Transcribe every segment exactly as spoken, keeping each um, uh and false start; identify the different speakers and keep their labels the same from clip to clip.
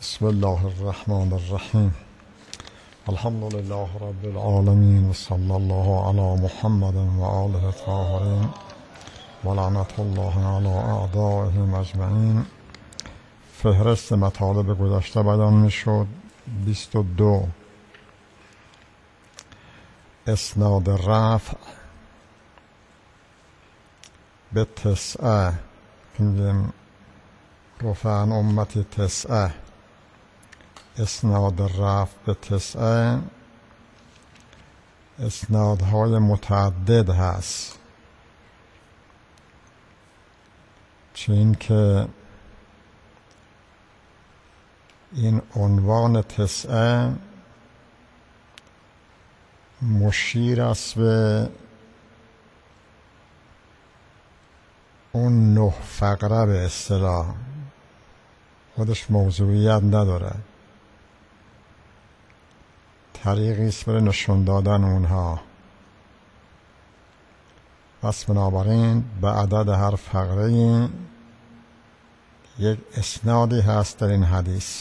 Speaker 1: بسم الله الرحمن الرحیم. الحمد لله رب العالمین و صلی الله علی محمد و آله الطاهرین و لعنت الله علی اعدائهم اجمعین. فهرست مطالب گذشته بیان می شد. بیست و دو. اسناد رفع به تسعه که میگیم رفع عن امتی تسعه، اسناد رفع به تسعه اسنادهای متعدد هست، چه این که این عنوان تسعه مشیر است به اون نه فقره، به اصطلاح خودش موضوعیت نداره، طریقی است برای نشون دادن اونها. پس بنابراین به عدد هر فقره یک اسنادی هست در این حدیث.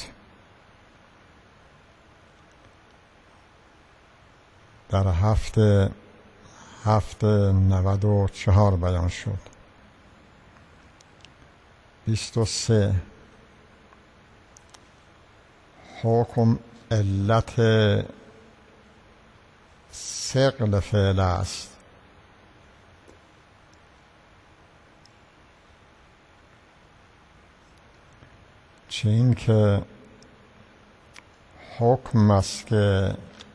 Speaker 1: در هفته هفته نود و چهار بیان شد. بیست و سه. حکم علت ثقل فعل است. چه این که حکم است که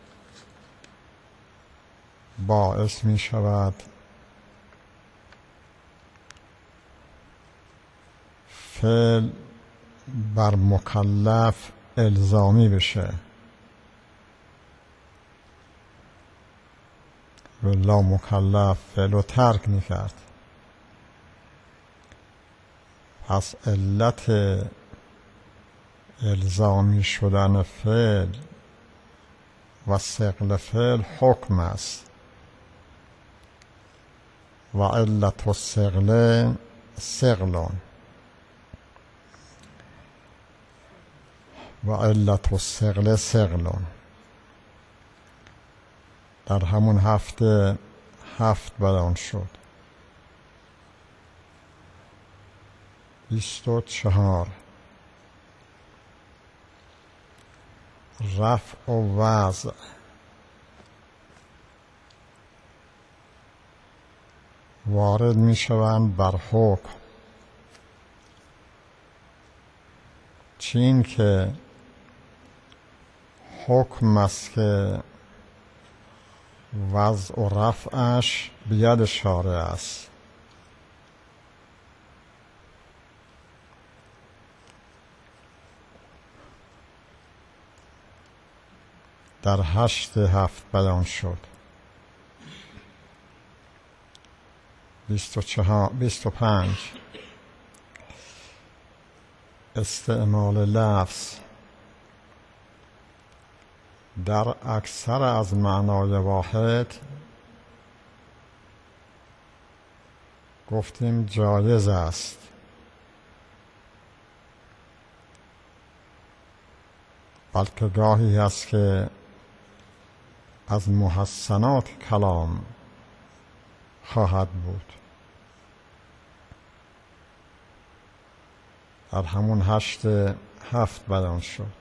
Speaker 1: باعث می شود فعل بر مکلف الزامی بشه، ولا مکلف فعل و ترک میکرد. پس علت الزامی شدن فعل و ثقل فعل حکم است و علت الثقل ثقلون و علت الثقل ثقلون. در همون هفته هفت بیان شد. بیست و چهار. رفع و وضع وارد می شوند بر حکم، چین که حکم است که وضع و رفعش بید شارع است. در هشت هفت بیان شد. بیست و چهار. بیست و پنج. استعمال لفظ در اکثر از معنای واحد گفتیم جایز است، بلکه گاهی هست که از محسنات کلام خواهد بود. در همون هشت هفت بیان شد.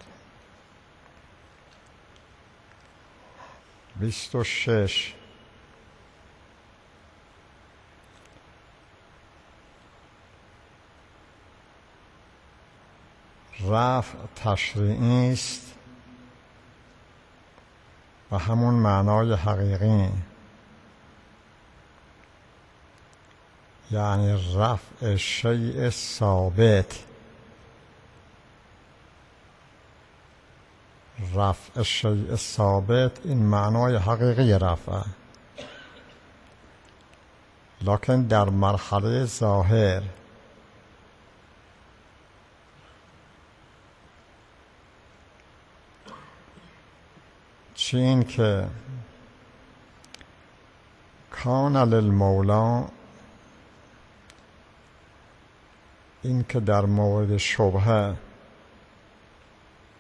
Speaker 1: بیست و شش. رفع تشریعی است و همون معنای حقیقی، یعنی رفع شیء ثابت. رفع شیء ثابت این معنای حقیقی رفع، لکن در مرحله ظاهر چه این که کان للمولا، این که در مورد شبهه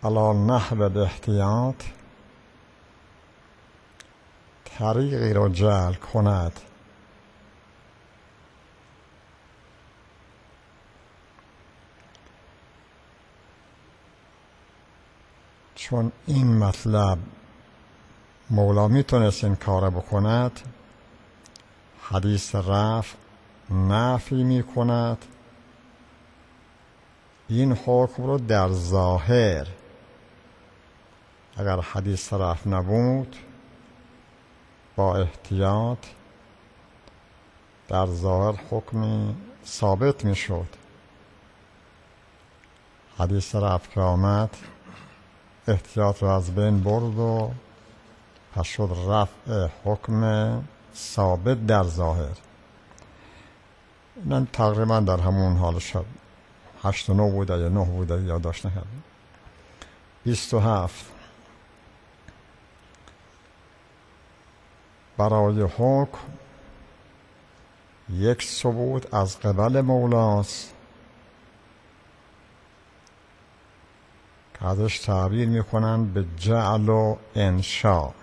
Speaker 1: علی نحو الاحتیاط طریقی را جعل کند چون این مطلب مولا میتونست این کار بکند، حدیث رفع نفی میکند. این حکم رو در ظاهر اگر حدیث رفع نبود با احتیاط در ظاهر حکمی ثابت میشد. حدیث رفع که آمد احتیاط رو از بین برد و پس شد رفع حکم ثابت در ظاهر. این تقریبا در همون حال شد. هشت و نو بوده یا نه بوده یادداشت نکردم. بیست و هفت برای حکم یک ثبوت از قبل مولاست که ازش تعبیر میکنن به جعل و انشاء.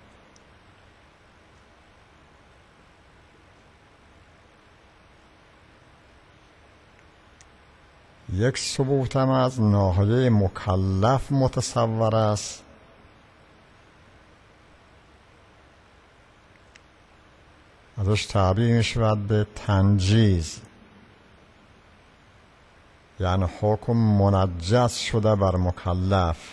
Speaker 1: یک ثبوت هم از ناحیه مکلف متصور است ازش تعبیر میشود به تنجیز، یعنی حکم منجز شده بر مکلف.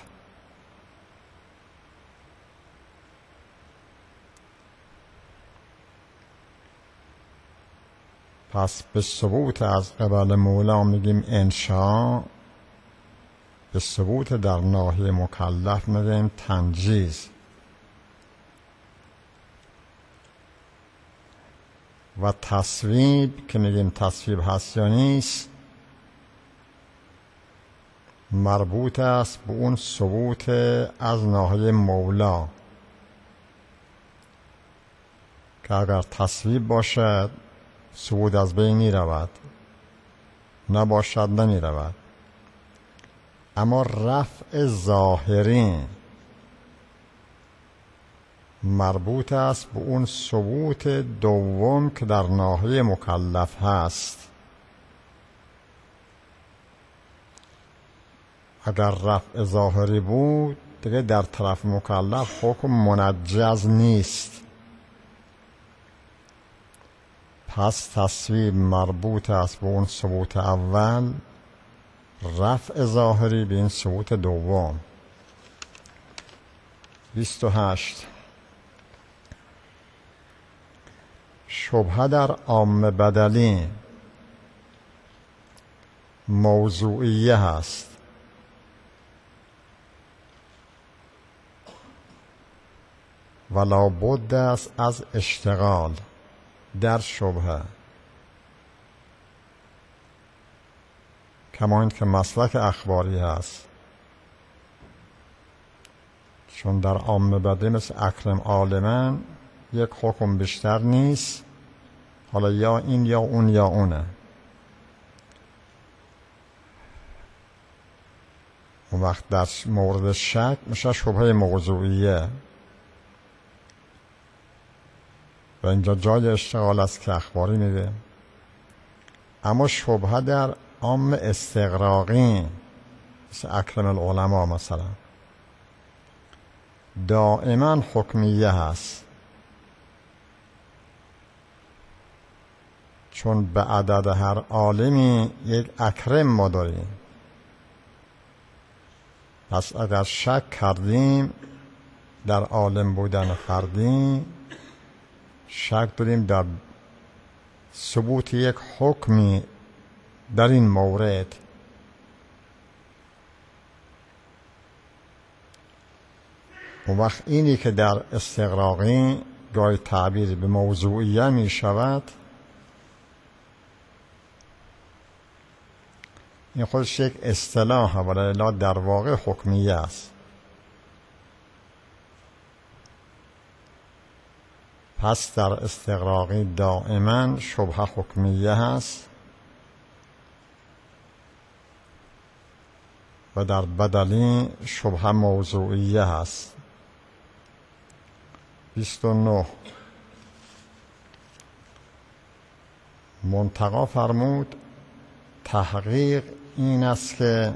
Speaker 1: پس به ثبوت از قبل مولا میگیم انشاء، به ثبوت در ناحیه مکلف میگیم تنجیز. و تصویب که میگیم تصویب هست یا نیست، مربوط است به اون ثبوت از ناحیه مولا که اگر تصویب باشد ثبوت از بین می رود، نباشد نمی رود. اما رفع ظاهری مربوط است به اون ثبوت دوم که در ناحیه مکلف هست. اگر رفع ظاهری بود دیگه در طرف مکلف حکم منجز نیست. پس تصویب مربوط است به اون ثبوت اول، رفع ظاهری به این ثبوت دوم. بیست و هشت شبهه در عام بدلی موضوعیه هست. ولا بد است از اشتغال در شبهه، کما این که مسلک اخباری هست، چون در عام بدلی مثل اکرم عالما یک حکم بیشتر نیست، حالا یا این یا اون یا اونه. اون وقت در مورد شک میشه شبهه موضوعیه و اینجا جای اشتغال است که اخباری میده. اما شبهه در عام استغراقی مثل اکرم العلماء مثلا دائما حکمیه هست، چون به عدد هر عالمی یک اکرم ما داریم. پس اگر شک کردیم در عالم بودن فردی، شک داریم در ثبوت یک حکمی در این مورد، اون وقت اینی که در استغراقی گاهی تعبیر به موضوعیه می شود، این خودش یک اصطلاح ولی در واقع حکمیه است. پس در استغراقی دائما شبهه حکمیه هست و در بدلی شبهه موضوعیه هست. بیست و نه منتقی فرمود تحقیق این است که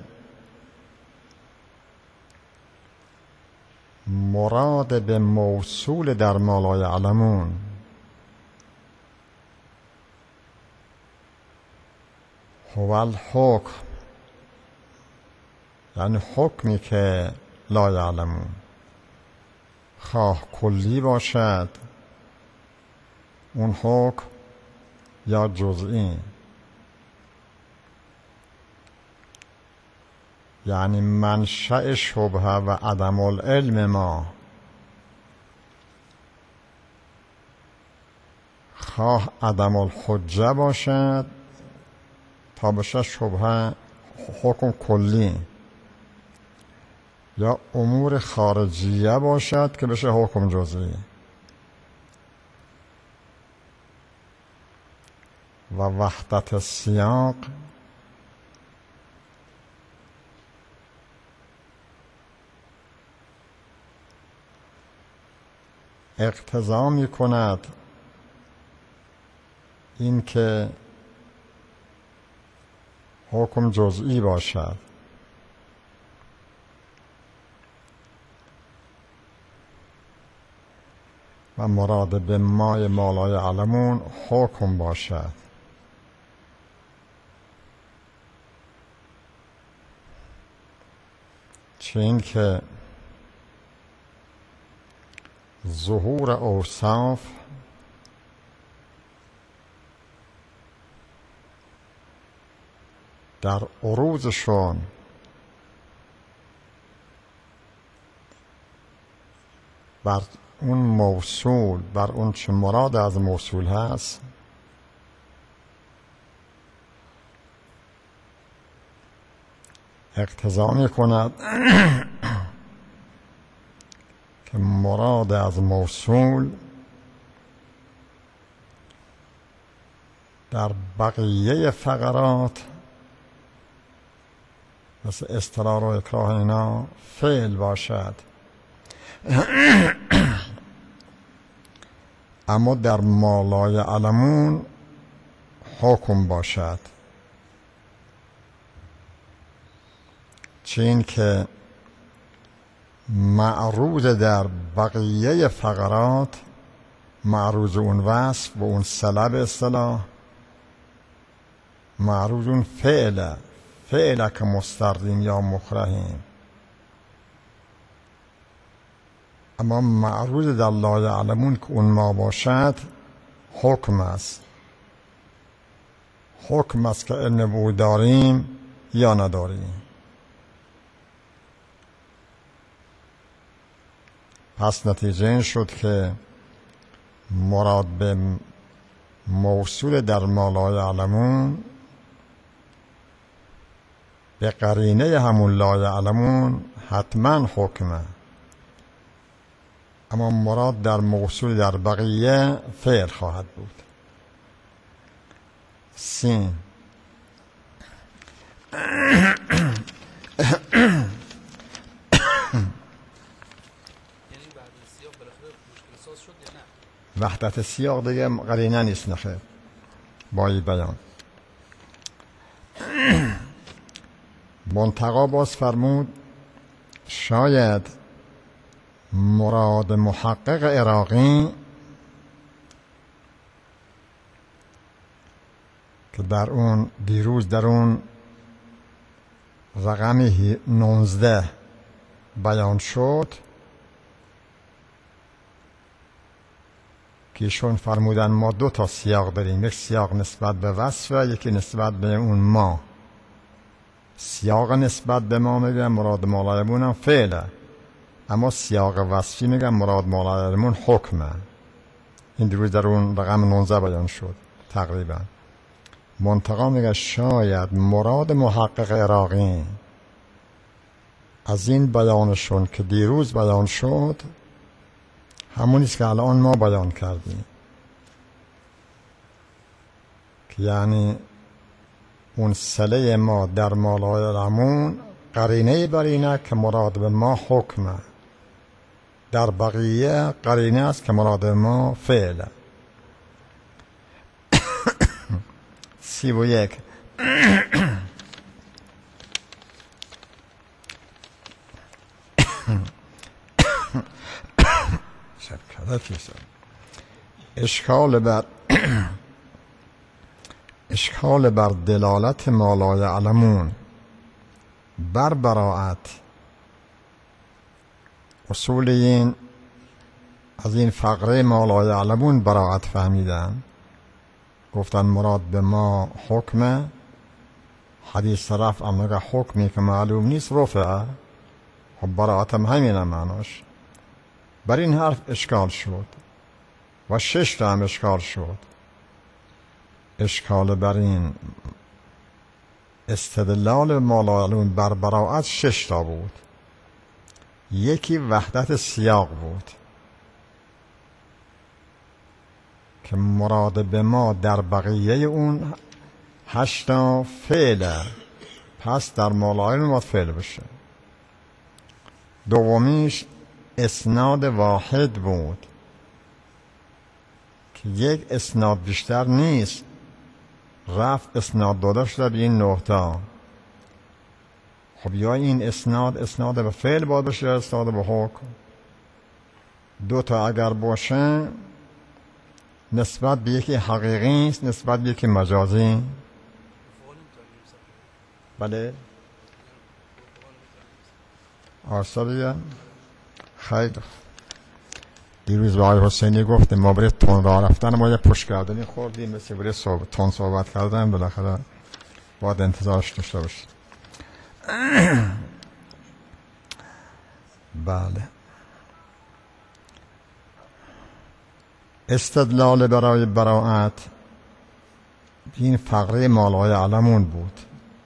Speaker 1: مراد به موصول در ما لا یعلمون هو الحکم، یعنی حکمی که لا یعلمون، خواه کلی باشد اون حکم یا جزئی، یعنی منشأ شبهه و عدم العلم ما خواه عدم الحجه باشد تا بشه شبهه حکم کلی، یا امور خارجیه باشد که بشه حکم جزئی. و وحدت سیاق اقتضا می کند این که حکم جزئی باشد و مراد به مای ما لا یعلمون حکم باشد. چه این که ظهور اوصاف در عروضشون بر اون موصول، بر اون چه مراد از موصول هست، اقتضا می کند که مراد از موصول در بقیه فقرات مثل اصطرار و اکراه اینا فعل باشد، اما در ما لا یعلمون حکم باشد. چه این که معروض در بقیه فقرات معروض اون وصف و اون سلب اصطلاح، معروض اون فعل فعل که مستردیم یا مکرهیم، اما معروض در لا یعلمون که اون ما باشد حکم است. حکم است که علم او داریم یا نداریم. پس نتیجه این شد که مراد به موصول در ما لا یعلمون به قرینه همون لا یعلمون حتما حکمه، اما مراد در موصول در بقیه فعل خواهد بود. سین وحدت سیاق دیگه قرینه نیست، نخیر با این بیان. منتقی باز فرمود شاید مراد محقق عراقی که در اون دیروز در اون رقم نوزده بیان شد که ایشون فرمودن ما دو تا سیاق داریم، یک سیاق نسبت به وصف و یکی نسبت به اون ما. سیاق نسبت به ما میگن مراد ما لا یعلمون هم فعله، اما سیاق وصفی میگن مراد ما لا یعلمون حکمه. این دیروز در اون رقم نوزده بیان شد تقریبا. منتقی میگه شاید مراد محقق عراقی از این بیانشون که دیروز بیان شد همونیست که الان ما بیان کردیم، که یعنی اون صله ما در ما لا یعلمون قرینه بر اینه که مراد به ما حکمه، در بقیه قرینه است که مراد به ما فعله. سی و یک اشکال بر اشکال بر دلالت ما لا یعلمون بر براءت. اصولیین از این فقره ما لا یعلمون براءت فهمیدن، گفتن مراد به ما حکمه، حدیث رفع امگه حکمی که معلوم نیست رفعه، خب براءت هم همینه معناش. بر این حرف اشکال شد و شش تا هم اشکال شد. اشکال بر این استدلال ما لا یعلمون بر براءت شش تا بود. یکی وحدت سیاق بود که مراد به ما در بقیه اون هشتا فعله، پس در ما لا یعلمون باید فعل بشه. دومیش اسناد واحد بود که یک اسناد بیشتر نیست، رفت اسناد داده شده به این نقطه. خب یا این اسناد اسناد به فعل باید باشه یا اسناد به حکم. دو تا اگر باشه نسبت به یکی حقیقی است، نسبت به یکی مجازی. بله آرسالیه خیلی. دیروز به آقای حسینی گفتیم ما برای تون راه رفتن ما یه پشت گردنی خوردیم، مثل برای صحبت تون صحبت کردن بالاخره باید انتظارش داشته باشید. بله استدلال برای براءت این فقره ما لا یعلمون بود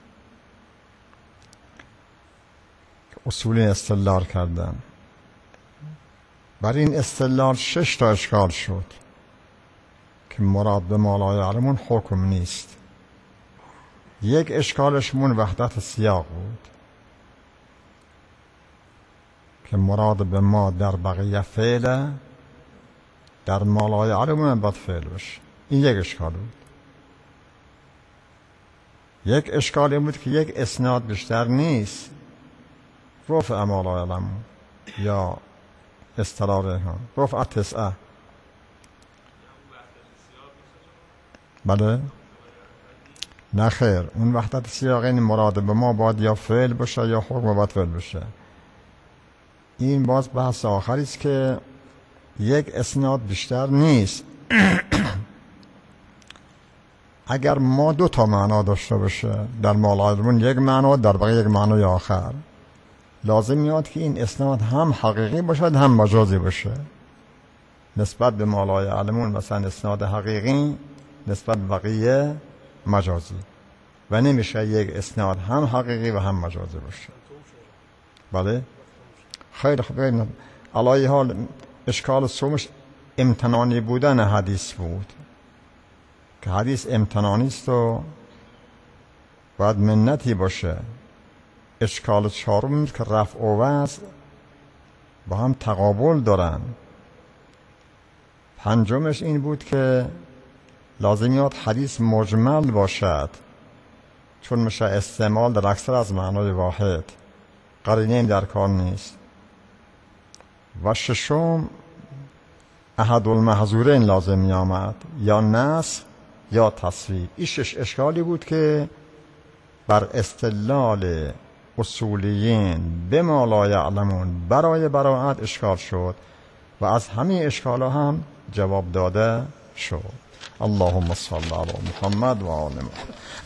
Speaker 1: که اصولی استدلال کردن. بر این استدلال شش تا اشکال شد که مراد به ما لا یعلمون حکم نیست. یک اشکالشمون وحدت سیاق بود که مراد به ما در بقیه فعله، در ما لا یعلمون باید فعل بشه. این یک اشکال بود. یک اشکال این بود که یک اسناد بیشتر نیست، رفع ما لا یعلمون یا استراره ها رفع تسعه. بله نه خیر، اون وحدت سیاق این مراد به ما باید یا فعل باشه یا حکم باید فعل باشه. این باز بحث آخری است که یک اسناد بیشتر نیست. اگر ما دو تا معنا داشته باشه در ما لا یعلمون، یک معنا در بقیه یک معنای آخر، لازم میاد که این اسناد هم حقیقی باشد هم مجازی باشه. نسبت به ما لا یعلمون مثلا اسناد حقیقی، نسبت به بقیه مجازی، و نمیشه یک اسناد هم حقیقی و هم مجازی باشه. بله خیلی خوب. علی حال اشکال سومش امتنانی بودن حدیث بود که حدیث امتنانی است و باید منتی باشه. اشکال چهارم که رفع و وصل با هم تقابل دارن. پنجمش این بود که لازمیات حدیث مجمل باشد، چون میشه استعمال در اکثر از معنای واحد، قرینه این در کار نیست. و ششم احد المحظورین لازم می آمد، یا نسخ یا تصویب. این شش اشکالی بود که بر استدلال اصولیین به ما لا یعلمون برای براءت اشکال شد و از همه اشکالها هم جواب داده شد. اللهم صل علی محمد و آل محمد.